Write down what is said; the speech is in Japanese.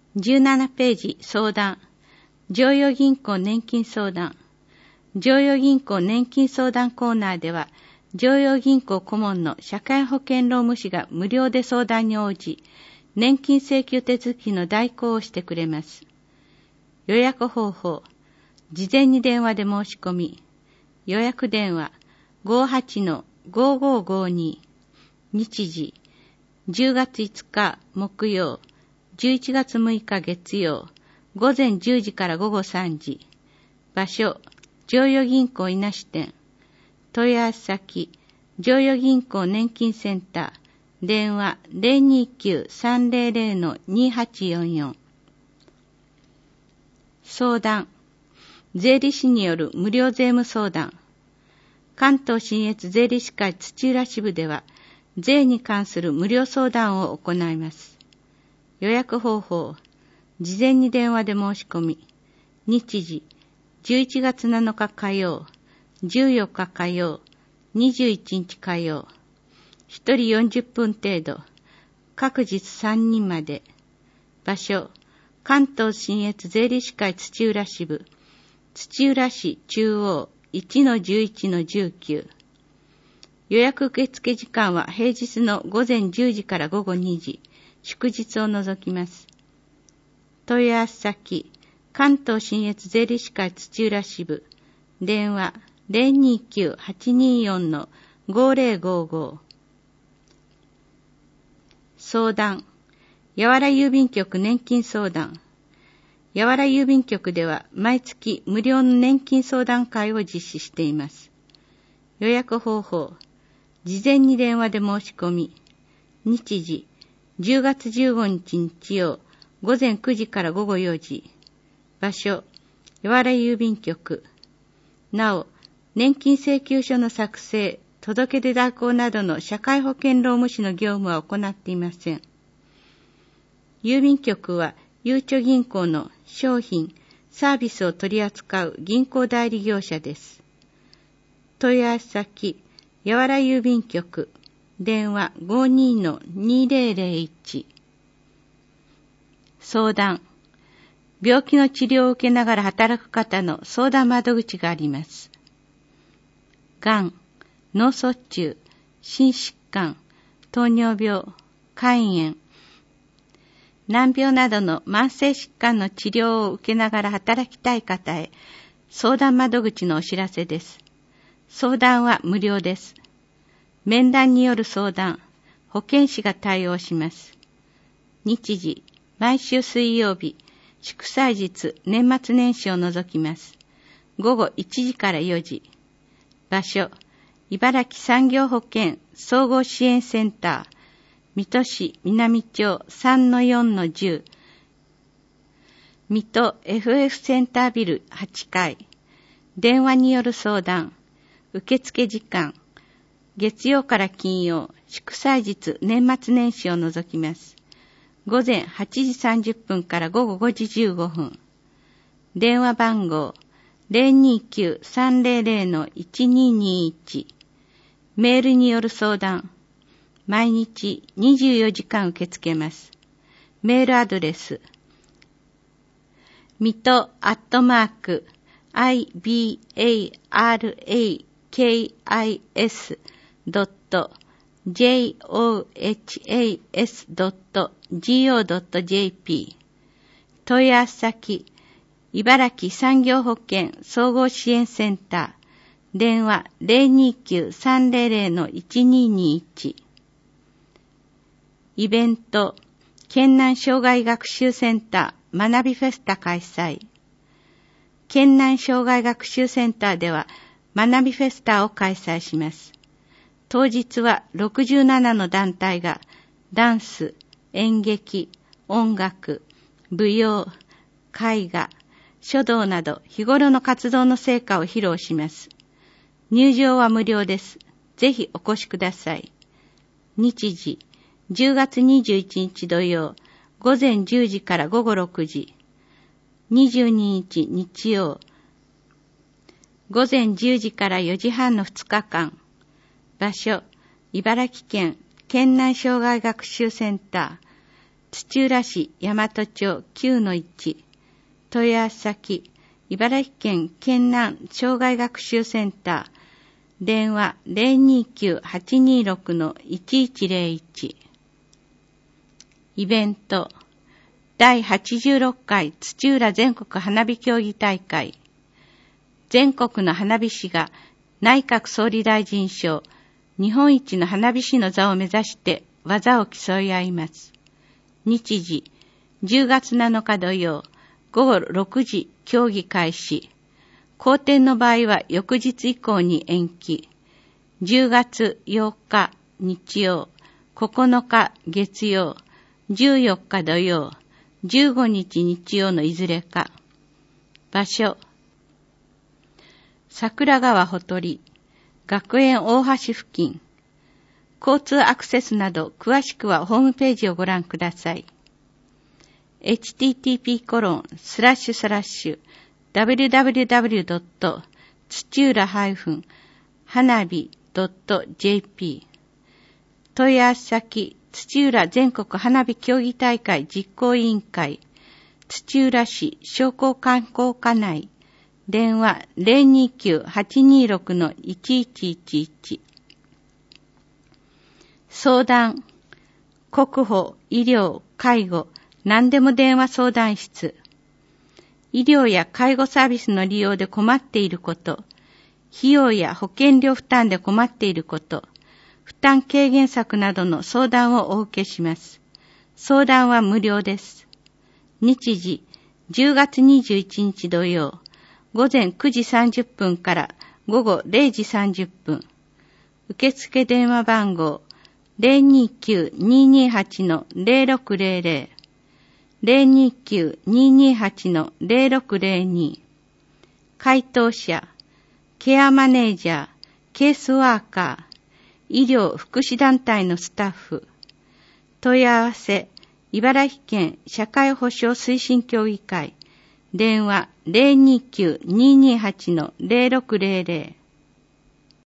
17ページ相談。常陽銀行年金相談。常陽銀行年金相談コーナーでは、常陽銀行顧問の社会保険労務士が無料で相談に応じ、年金請求手続きの代行をしてくれます。予約方法。事前に電話で申し込み。予約電話 58-5552。日時。10月5日木曜、11月6日月曜、午前10時から午後3時。場所、常陽銀行伊那支店。問い合わせ先、常陽銀行年金センター。電話 029-300-2844。相談。税理士による無料税務相談。関東信越税理士会土浦支部では、税に関する無料相談を行います。予約方法。事前に電話で申し込み。日時。11月7日火曜、14日火曜、21日火曜。1人40分程度。各日3人まで。場所。関東信越税理士会土浦支部。土浦市中央 1-11-19。予約受付時間は平日の午前10時から午後2時、祝日を除きます。問い合わせ先、関東信越税理士会土浦支部、電話 029-824-5055。相談、やわら郵便局年金相談。やわら郵便局では毎月無料の年金相談会を実施しています。予約方法、事前に電話で申し込み。日時、10月15日日曜、午前9時から午後4時。場所、やわら郵便局。なお、年金請求書の作成、届出代行などの社会保険労務士の業務は行っていません。郵便局は、ゆうちょ銀行の商品、サービスを取り扱う銀行代理業者です。問い合わせ先、やわら郵便局、電話 52-2001。相談。病気の治療を受けながら働く方の相談窓口があります。がん、脳卒中、心疾患、糖尿病、肝炎、難病などの慢性疾患の治療を受けながら働きたい方へ、相談窓口のお知らせです。相談は無料です。面談による相談、保健師が対応します。日時、毎週水曜日、祝祭日、年末年始を除きます。午後1時から4時。場所、茨城産業保険総合支援センター、水戸市南町 3-4-10、水戸 FF センタービル8階。電話による相談、受付時間、月曜から金曜、祝祭日、年末年始を除きます。午前8時30分から午後5時15分。電話番号 029-300-1221。メールによる相談。毎日24時間受け付けます。メールアドレス。水戸@ibars.johas.go.jp。問い合わせ先、茨城産業保険総合支援センター。電話 029-300-1221。イベント、県南障害学習センター学びフェスタ開催。県南障害学習センターでは学びフェスタを開催します。当日は67の団体がダンス、演劇、音楽、舞踊、絵画、書道など日頃の活動の成果を披露します。入場は無料です。ぜひお越しください。日時、10月21日土曜、午前10時から午後6時。22日日曜、午前10時から4時半の2日間。場所、茨城県県内障害学習センター。 土浦市大和町 9-1、問い合わせ先、茨城県県南障害学習センター、電話 029-826-1101。イベント、第86回土浦全国花火競技大会。全国の花火師が内閣総理大臣賞日本一の花火師の座を目指して技を競い合います。日時、10月7日土曜、午後6時競技開始。後転の場合は翌日以降に延期。10月8日日曜、9日月曜、14日土曜、15日日曜のいずれか。場所、桜川ほとり、学園大橋付近。交通アクセスなど詳しくはホームページをご覧ください。http://www. 土浦花火 .jp 問い合わせ先、土浦全国花火競技大会実行委員会、土浦市商工観光課内、電話 029-826-1111。相談、国保、医療、介護、何でも電話相談室。医療や介護サービスの利用で困っていること、費用や保険料負担で困っていること、負担軽減策などの相談をお受けします。相談は無料です。日時、10月21日土曜、午前9時30分から午後0時30分。受付電話番号、029-228-0600。029-228-0602。回答者、ケアマネージャー、ケースワーカー、医療福祉団体のスタッフ。問い合わせ、茨城県社会保障推進協議会。電話 029-228-0600。